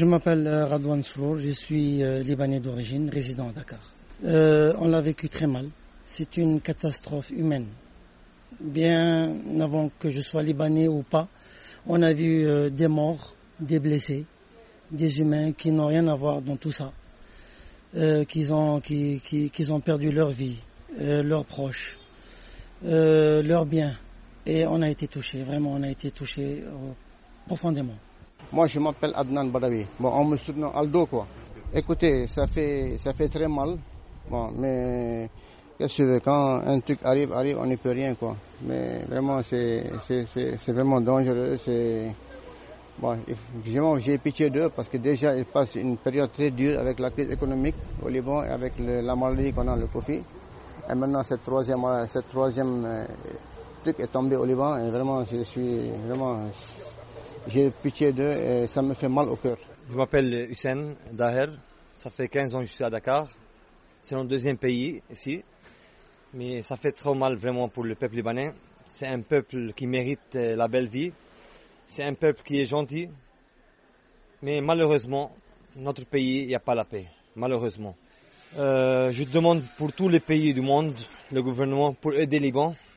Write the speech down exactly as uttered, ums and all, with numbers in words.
Je m'appelle Radouane Srour, je suis euh, libanais d'origine, résident à Dakar. Euh, on l'a vécu très mal. C'est une catastrophe humaine. Bien avant que je sois libanais ou pas, on a vu euh, des morts, des blessés, des humains qui n'ont rien à voir dans tout ça, euh, qui, ont, qui, qui, qui ont perdu leur vie, euh, leurs proches, euh, leurs biens. Et on a été touchés, vraiment on a été touchés euh, profondément. Moi je m'appelle Adnan Badawi, bon, on me surnomme Aldo quoi. Écoutez, ça fait, ça fait très mal, bon, mais qu'est-ce que quand un truc arrive, arrive, on n'y peut rien quoi. Mais vraiment c'est, c'est, c'est, c'est vraiment dangereux, c'est... Bon, vraiment, j'ai pitié d'eux parce que déjà ils passent une période très dure avec la crise économique au Liban et avec le, la maladie qu'on a, le Covid. Et maintenant cette troisième, cette troisième euh, truc est tombé au Liban et vraiment je suis vraiment... J'ai pitié d'eux et ça me fait mal au cœur. Je m'appelle Hussein Daher, ça fait quinze ans que je suis à Dakar. C'est notre deuxième pays ici, mais ça fait trop mal vraiment pour le peuple libanais. C'est un peuple qui mérite la belle vie, c'est un peuple qui est gentil, mais malheureusement, notre pays, il n'y a pas la paix, malheureusement. Euh, je demande pour tous les pays du monde, le gouvernement, pour aider le Liban.